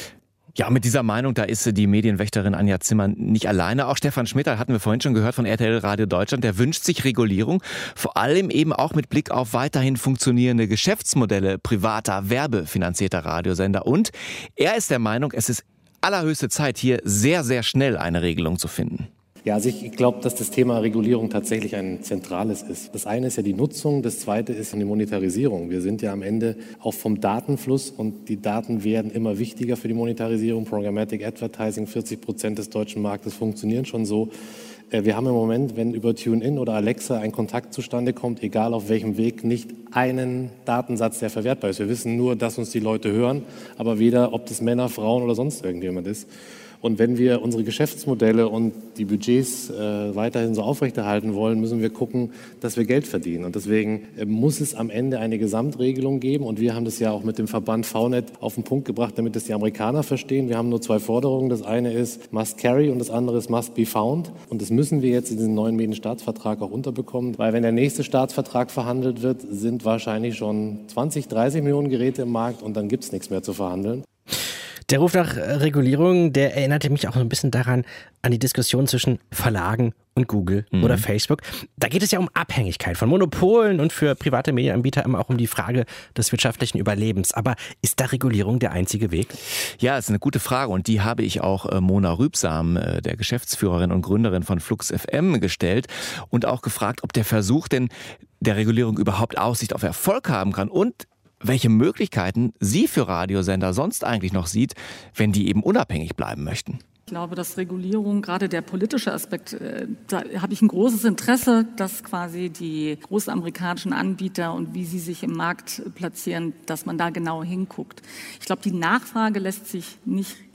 Ja, mit dieser Meinung, da ist die Medienwächterin Anja Zimmer nicht alleine. Auch Stefan Schmitter, hatten wir vorhin schon gehört von R T L Radio Deutschland, der wünscht sich Regulierung, vor allem eben auch mit Blick auf weiterhin funktionierende Geschäftsmodelle privater, werbefinanzierter Radiosender. Und er ist der Meinung, es ist allerhöchste Zeit, hier sehr, sehr schnell eine Regelung zu finden. Ja, also ich glaube, dass das Thema Regulierung tatsächlich ein zentrales ist. Das eine ist ja die Nutzung, das zweite ist die Monetarisierung. Wir sind ja am Ende auch vom Datenfluss und die Daten werden immer wichtiger für die Monetarisierung. Programmatic Advertising, vierzig Prozent des deutschen Marktes funktionieren schon so. Wir haben im Moment, wenn über TuneIn oder Alexa ein Kontakt zustande kommt, egal auf welchem Weg, nicht einen Datensatz, der verwertbar ist. Wir wissen nur, dass uns die Leute hören, aber weder, ob das Männer, Frauen oder sonst irgendjemand ist. Und wenn wir unsere Geschäftsmodelle und die Budgets äh, weiterhin so aufrechterhalten wollen, müssen wir gucken, dass wir Geld verdienen. Und deswegen äh, muss es am Ende eine Gesamtregelung geben. Und wir haben das ja auch mit dem Verband V net auf den Punkt gebracht, damit das die Amerikaner verstehen. Wir haben nur zwei Forderungen. Das eine ist Must Carry und das andere ist Must Be Found. Und das müssen wir jetzt in diesen neuen Medienstaatsvertrag auch unterbekommen. Weil wenn der nächste Staatsvertrag verhandelt wird, sind wahrscheinlich schon zwanzig, dreißig Millionen Geräte im Markt und dann gibt es nichts mehr zu verhandeln. Der Ruf nach Regulierung, der erinnerte mich auch so ein bisschen daran, an die Diskussion zwischen Verlagen und Google mhm. oder Facebook. Da geht es ja um Abhängigkeit von Monopolen und für private Medienanbieter immer auch um die Frage des wirtschaftlichen Überlebens. Aber ist da Regulierung der einzige Weg? Ja, ist eine gute Frage und die habe ich auch äh, Mona Rübsam, äh, der Geschäftsführerin und Gründerin von Flux F M, gestellt und auch gefragt, ob der Versuch denn der Regulierung überhaupt Aussicht auf Erfolg haben kann und welche Möglichkeiten sie für Radiosender sonst eigentlich noch sieht, wenn die eben unabhängig bleiben möchten. Ich glaube, dass Regulierung, gerade der politische Aspekt, da habe ich ein großes Interesse, dass quasi die großen amerikanischen Anbieter und wie sie sich im Markt platzieren, dass man da genau hinguckt. Ich glaube, die Nachfrage lässt sich nicht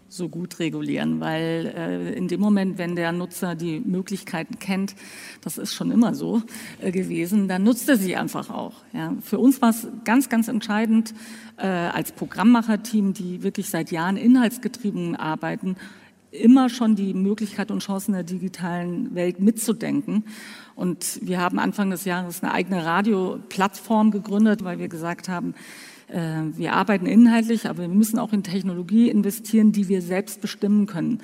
so gut regulieren, weil äh, in dem Moment, wenn der Nutzer die Möglichkeiten kennt, das ist schon immer so äh, gewesen, dann nutzt er sie einfach auch. Ja. Für uns war es ganz, ganz entscheidend, äh, als Programmmacherteam, die wirklich seit Jahren inhaltsgetrieben arbeiten, immer schon die Möglichkeit und Chancen der digitalen Welt mitzudenken. Und wir haben Anfang des Jahres eine eigene Radioplattform gegründet, weil wir gesagt haben, wir arbeiten inhaltlich, aber wir müssen auch in Technologie investieren, die wir selbst bestimmen können.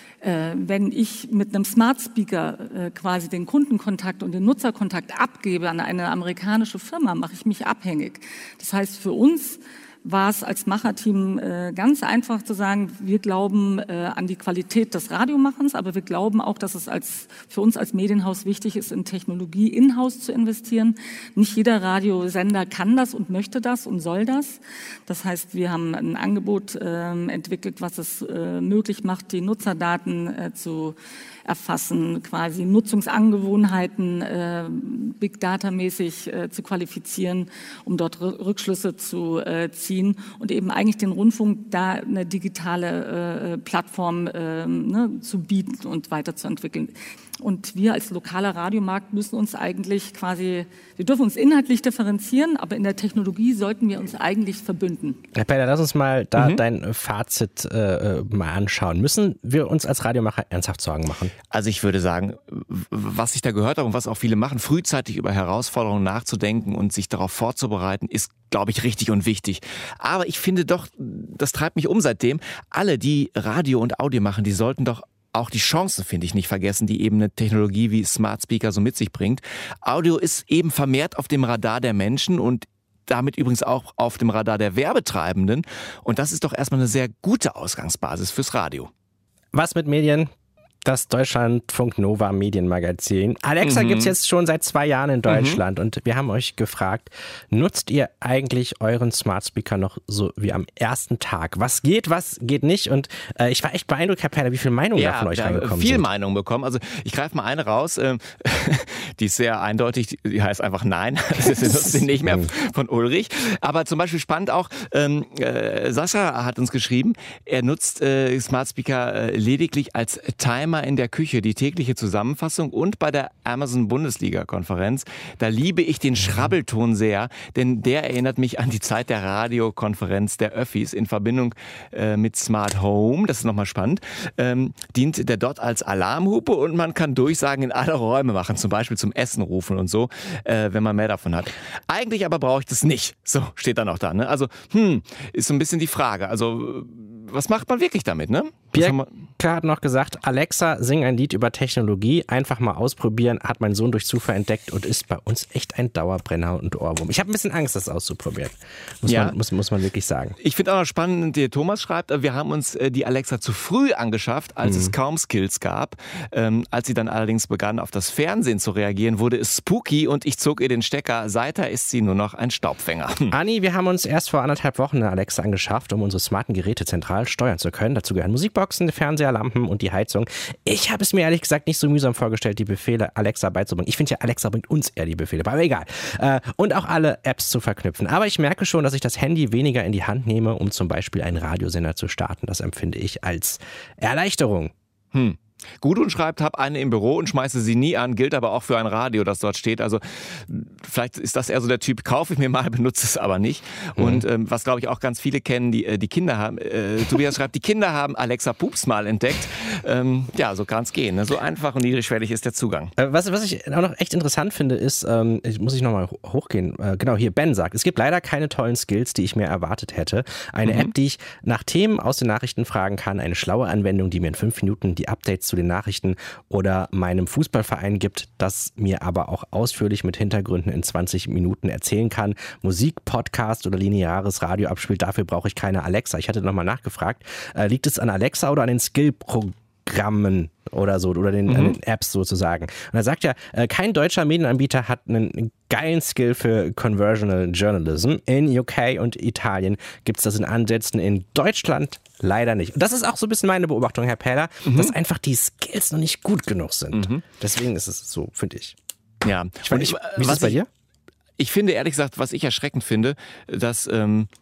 Wenn ich mit einem Smart Speaker quasi den Kundenkontakt und den Nutzerkontakt abgebe an eine amerikanische Firma, mache ich mich abhängig. Das heißt, für uns war es als Macherteam äh, ganz einfach zu sagen, wir glauben äh, an die Qualität des Radiomachens, aber wir glauben auch, dass es als, für uns als Medienhaus wichtig ist, in Technologie in-house zu investieren. Nicht jeder Radiosender kann das und möchte das und soll das. Das heißt, wir haben ein Angebot äh, entwickelt, was es äh, möglich macht, die Nutzerdaten äh, zu erfassen, quasi Nutzungsangewohnheiten äh, Big Data-mäßig äh, zu qualifizieren, um dort Rückschlüsse zu äh, ziehen und eben eigentlich den Rundfunk da eine digitale äh, Plattform äh, ne, zu bieten und weiterzuentwickeln. Und wir als lokaler Radiomarkt müssen uns eigentlich quasi, wir dürfen uns inhaltlich differenzieren, aber in der Technologie sollten wir uns eigentlich verbünden. Herr Peter, lass uns mal da Mhm. dein Fazit äh, mal anschauen. Müssen wir uns als Radiomacher ernsthaft Sorgen machen? Also ich würde sagen, was ich da gehört habe und was auch viele machen, frühzeitig über Herausforderungen nachzudenken und sich darauf vorzubereiten, ist, glaube ich, richtig und wichtig. Aber ich finde doch, das treibt mich um seitdem, alle, die Radio und Audio machen, die sollten doch auch die Chancen, finde ich, nicht vergessen, die eben eine Technologie wie Smart Speaker so mit sich bringt. Audio ist eben vermehrt auf dem Radar der Menschen und damit übrigens auch auf dem Radar der Werbetreibenden. Und das ist doch erstmal eine sehr gute Ausgangsbasis fürs Radio. Was mit Medien? Das Deutschlandfunk Nova Medienmagazin. Alexa Mhm. gibt es jetzt schon seit zwei Jahren in Deutschland und wir haben euch gefragt, nutzt ihr eigentlich euren Smart Speaker noch so wie am ersten Tag? Was geht, was geht nicht? Und äh, ich war echt beeindruckt, Herr Perler, wie viele Meinungen da von euch wir haben reingekommen viel sind. Meinung bekommen. Also ich greife mal eine raus, ähm, die ist sehr eindeutig, die heißt einfach Nein. Das ist sie nicht mehr von Ulrich. Aber zum Beispiel spannend auch, ähm, äh, Sascha hat uns geschrieben, er nutzt äh, Smart Speaker äh, lediglich als Timer in der Küche, die tägliche Zusammenfassung und bei der Amazon-Bundesliga-Konferenz. Da liebe ich den Schrabbelton sehr, denn der erinnert mich an die Zeit der Radiokonferenz der Öffis in Verbindung äh, mit Smart Home. Das ist nochmal spannend. Ähm, dient der dort als Alarmhupe und man kann Durchsagen in alle Räume machen, zum Beispiel zum Essen rufen und so, äh, wenn man mehr davon hat. Eigentlich aber brauche ich das nicht. So steht dann auch da. Ne? Also, hm, ist so ein bisschen die Frage. Also, was macht man wirklich damit, ne? Pierre hat noch gesagt, Alexa, sing ein Lied über Technologie, einfach mal ausprobieren, hat mein Sohn durch Zufall entdeckt und ist bei uns echt ein Dauerbrenner und Ohrwurm. Ich habe ein bisschen Angst, das auszuprobieren, muss, Ja. man, muss, muss man wirklich sagen. Ich finde auch noch spannend, der Thomas schreibt, wir haben uns die Alexa zu früh angeschafft, als Mhm. es kaum Skills gab. Ähm, als sie dann allerdings begann, auf das Fernsehen zu reagieren, wurde es spooky und ich zog ihr den Stecker. Seither ist sie nur noch ein Staubfänger. Anni, wir haben uns erst vor anderthalb Wochen eine Alexa angeschafft, um unsere smarten Geräte zentral steuern zu können. Dazu gehören Musikboxen, Fernseher, Lampen und die Heizung. Ich habe es mir ehrlich gesagt nicht so mühsam vorgestellt, die Befehle Alexa beizubringen. Ich finde ja, Alexa bringt uns eher die Befehle, aber egal. Äh, und auch alle Apps zu verknüpfen. Aber ich merke schon, dass ich das Handy weniger in die Hand nehme, um zum Beispiel einen Radiosender zu starten. Das empfinde ich als Erleichterung. Hm. Gudrun schreibt, hab eine im Büro und schmeiße sie nie an, gilt aber auch für ein Radio, das dort steht. Also vielleicht ist das eher so der Typ, kaufe ich mir mal, benutze es aber nicht. Mhm. Und ähm, was glaube ich auch ganz viele kennen, die, die Kinder haben, äh, Tobias schreibt, die Kinder haben Alexa Pups mal entdeckt. Ähm, ja, so kann es gehen. Ne? So einfach und niedrigschwellig ist der Zugang. Äh, was, was ich auch noch echt interessant finde, ist, ähm, ich, muss ich nochmal hochgehen, äh, genau hier, Ben sagt, es gibt leider keine tollen Skills, die ich mir erwartet hätte. Eine mhm. App, die ich nach Themen aus den Nachrichten fragen kann, eine schlaue Anwendung, die mir in fünf Minuten die Updates zu den Nachrichten oder meinem Fußballverein gibt, das mir aber auch ausführlich mit Hintergründen in zwanzig Minuten erzählen kann. Musik, Podcast oder lineares Radio abspielt, dafür brauche ich keine Alexa. Ich hatte nochmal nachgefragt, äh, liegt es an Alexa oder an den Skill-Programmen oder so, oder den, mhm. an den Apps sozusagen. Und er sagt ja, äh, kein deutscher Medienanbieter hat einen geilen Skill für Conversational Journalism. In U K und Italien gibt es das in Ansätzen, in Deutschland leider nicht. Und das ist auch so ein bisschen meine Beobachtung, Herr Pähler, mhm. dass einfach die Skills noch nicht gut genug sind. Mhm. Deswegen ist es so, finde ich. Ja. Ich weiß nicht, wie ist das bei dir? Ich, ich finde, ehrlich gesagt, was ich erschreckend finde, dass ähm,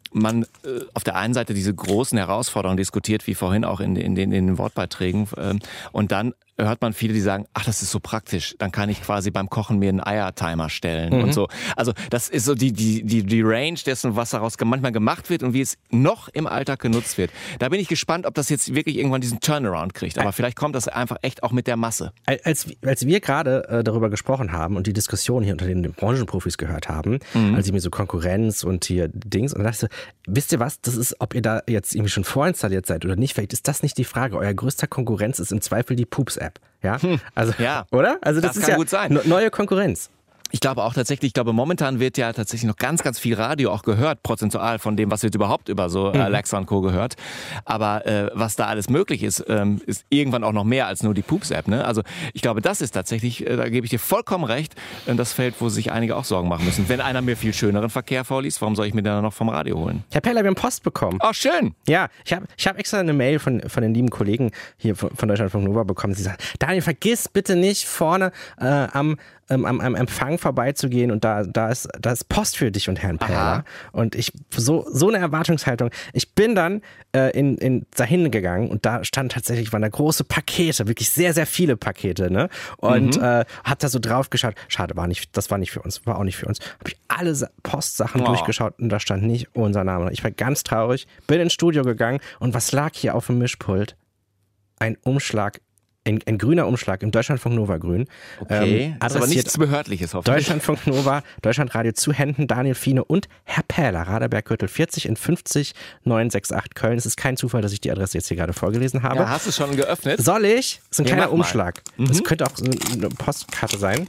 man äh, auf der einen Seite diese großen Herausforderungen diskutiert, wie vorhin auch in, in, den, in den Wortbeiträgen. Ähm, und dann hört man viele, die sagen, ach, das ist so praktisch. Dann kann ich quasi beim Kochen mir einen Eiertimer stellen mhm. und so. Also das ist so die, die, die, die Range dessen, was daraus manchmal gemacht wird und wie es noch im Alltag genutzt wird. Da bin ich gespannt, ob das jetzt wirklich irgendwann diesen Turnaround kriegt. Aber vielleicht kommt das einfach echt auch mit der Masse. Als, als wir gerade äh, darüber gesprochen haben und die Diskussion hier unter den, den Branchenprofis gehört haben, mhm. als ich mir so Konkurrenz und hier Dings und dachte, wisst ihr was, das ist, ob ihr da jetzt irgendwie schon vorinstalliert seid oder nicht, vielleicht ist das nicht die Frage. Euer größter Konkurrenz ist im Zweifel die Pups-App. Ja, also, ja. oder? Also das, das ist kann ja gut sein. Neue Konkurrenz. Ich glaube auch tatsächlich, ich glaube momentan wird ja tatsächlich noch ganz, ganz viel Radio auch gehört, prozentual von dem, was wird überhaupt über so mhm. Alexa und Co. gehört. Aber äh, was da alles möglich ist, ähm, ist irgendwann auch noch mehr als nur die Pups-App. Ne? Also ich glaube, das ist tatsächlich, äh, da gebe ich dir vollkommen recht, äh, das Feld, wo sich einige auch Sorgen machen müssen. Wenn einer mir viel schöneren Verkehr vorliest, warum soll ich mir den dann noch vom Radio holen? Herr Peller, wir haben Post bekommen. Oh, schön. Ja, ich habe ich hab extra eine Mail von, von den lieben Kollegen hier von, von Deutschlandfunk Nova bekommen. Sie sagt, Daniel, vergiss bitte nicht vorne äh, am Ähm, am, am Empfang vorbeizugehen und da, da, ist, da ist Post für dich und Herrn Peller. Und ich, so, so eine Erwartungshaltung. Ich bin dann äh, in, in dahin gegangen und da stand tatsächlich, waren da große Pakete, wirklich sehr, sehr viele Pakete, ne? Und mhm. äh, hab da so drauf geschaut. Schade, war nicht, das war nicht für uns, war auch nicht für uns. Hab ich alle Postsachen oh. durchgeschaut und da stand nicht unser Name. Ich war ganz traurig, bin ins Studio gegangen und was lag hier auf dem Mischpult? Ein Umschlag. Ein, ein grüner Umschlag im Deutschlandfunk Nova Grün. Okay, ähm, das ist aber nichts Behördliches, hoffentlich. Deutschlandfunk Nova, Deutschlandradio zu Händen, Daniel Fiene und Herr Pähler, Raderberg-Gürtel vierzig in fünfzig neun sechs acht Köln. Es ist kein Zufall, dass ich die Adresse jetzt hier gerade vorgelesen habe. Ja, hast du schon geöffnet? Soll ich? Das ist ein ja, kleiner Umschlag. Mhm. Das könnte auch so eine Postkarte sein.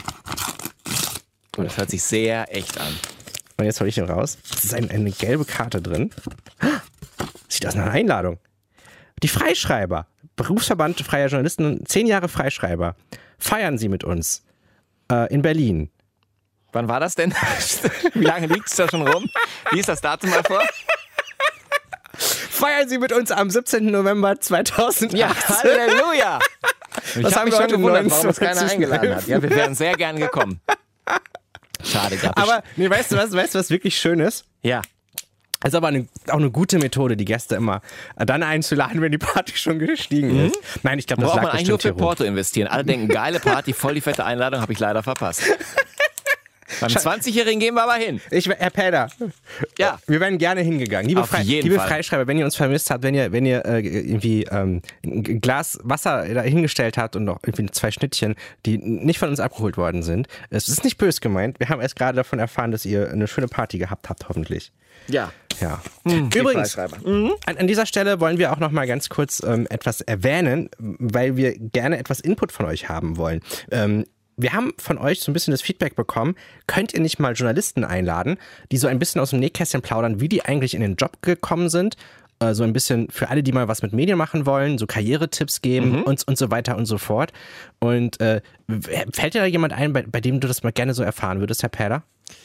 Und das hört sich sehr echt an. Und jetzt hole ich den raus. Es ist ein, eine gelbe Karte drin. Sieht aus nach einer Einladung. Die Freischreiber. Berufsverband freier Journalisten, zehn Jahre Freischreiber. Feiern Sie mit uns äh, in Berlin. Wann war das denn? Wie lange liegt es da schon rum? Wie ist das Datum mal vor? Feiern Sie mit uns am siebzehnten November zweitausendachtzehn. Ja, Halleluja! Ich habe mich schon gewundert, warum uns keiner eingeladen hat. Ja, wir wären sehr gern gekommen. Schade, gab es. Aber nee, weißt du was, weißt du, was wirklich schön ist? Ja. Es ist aber eine, auch eine gute Methode, die Gäste immer dann einzuladen, wenn die Party schon gestiegen mhm. ist. Nein, ich glaube, das lag man eigentlich nur für Porto investieren. Alle denken, geile Party, voll die fette Einladung, habe ich leider verpasst. Beim zwanzigjährigen gehen wir aber hin. Ich, Herr Päder, ja. wir wären gerne hingegangen. Liebe, Auf Fre jeden liebe Fall. Freischreiber, wenn ihr uns vermisst habt, wenn ihr, wenn ihr äh, irgendwie ähm, ein Glas Wasser da hingestellt habt und noch irgendwie zwei Schnittchen, die nicht von uns abgeholt worden sind. Es ist nicht böse gemeint. Wir haben erst gerade davon erfahren, dass ihr eine schöne Party gehabt habt, hoffentlich. Ja. Ja. Mhm. Übrigens, mhm. an, an dieser Stelle wollen wir auch noch mal ganz kurz ähm, etwas erwähnen, weil wir gerne etwas Input von euch haben wollen. Ähm, Wir haben von euch so ein bisschen das Feedback bekommen, könnt ihr nicht mal Journalisten einladen, die so ein bisschen aus dem Nähkästchen plaudern, wie die eigentlich in den Job gekommen sind, äh, so ein bisschen für alle, die mal was mit Medien machen wollen, so Karrieretipps geben mhm. und, und so weiter und so fort. Und äh, fällt dir da jemand ein, bei, bei dem du das mal gerne so erfahren würdest, Herr Päder?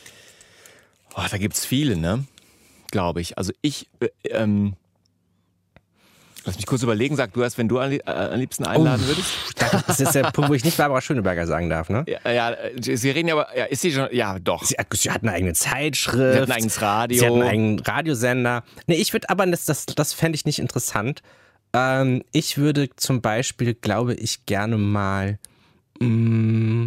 Oh, da gibt's viele, ne? Glaube ich. Also ich, äh, ähm, lass mich kurz überlegen, sag du erst, wenn du am liebsten einladen oh, würdest. Das ist der Punkt, wo ich nicht Barbara Schöneberger sagen darf, ne? Ja, ja, sie reden ja aber, ja, ist sie schon, ja, doch. Sie, sie hat eine eigene Zeitschrift. Sie hat ein eigenes Radio. Sie hat einen eigenen Radiosender. Nee, ich würde, aber das, das, das fände ich nicht interessant. Ähm, ich würde zum Beispiel, glaube ich, gerne mal mh,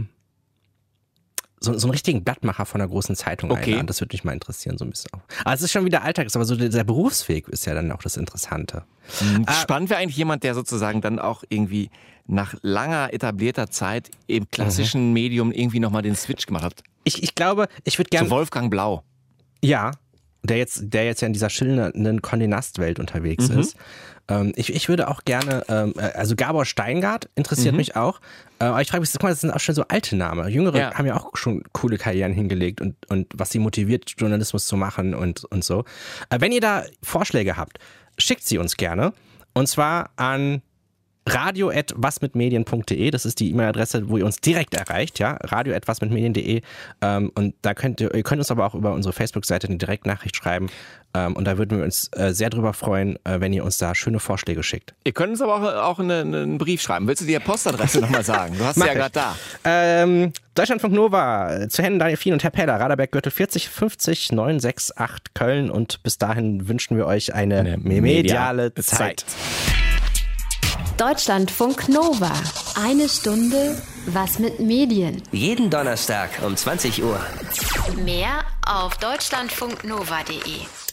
so, so einen richtigen Blattmacher von einer großen Zeitung okay. einladen. Das würde mich mal interessieren, so ein bisschen auch. Aber es ist schon wieder Alltag, aber so der, der Berufsweg ist ja dann auch das Interessante. Mhm. Äh, Spannend wäre eigentlich jemand, der sozusagen dann auch irgendwie nach langer etablierter Zeit im klassischen mhm. Medium irgendwie nochmal den Switch gemacht hat. Ich, ich glaube, ich würde gerne... So Wolfgang Blau. Ja, der jetzt, der jetzt ja in dieser schillernden Condé Nast-Welt unterwegs mhm. ist. Ähm, ich, ich würde auch gerne, ähm, also Gabor Steingart interessiert mhm. mich auch. Äh, aber ich frage mich, guck mal, das sind auch schon so alte Namen. Jüngere ja. haben ja auch schon coole Karrieren hingelegt und, und was sie motiviert, Journalismus zu machen und, und so. Äh, wenn ihr da Vorschläge habt, schickt sie uns gerne. Und zwar an radio at wasmitmedien punkt de, das ist die E-Mail-Adresse, wo ihr uns direkt erreicht, ja, radio at wasmitmedien punkt de, ähm, und da könnt ihr, ihr könnt uns aber auch über unsere Facebook-Seite eine Direktnachricht schreiben, ähm, und da würden wir uns äh, sehr drüber freuen, äh, wenn ihr uns da schöne Vorschläge schickt. Ihr könnt uns aber auch, auch eine, einen Brief schreiben. Willst du die Postadresse nochmal sagen? Du hast sie ja gerade da. Ähm, Deutschlandfunk Nova, zu Händen Daniel Fien und Herr Peller, Raderberg Gürtel vierzig fünfzig neun sechs acht Köln, und bis dahin wünschen wir euch eine, eine mediale Zeit. Zeit. Deutschlandfunk Nova. Eine Stunde was mit Medien. Jeden Donnerstag um zwanzig Uhr. Mehr auf deutschlandfunknova punkt de.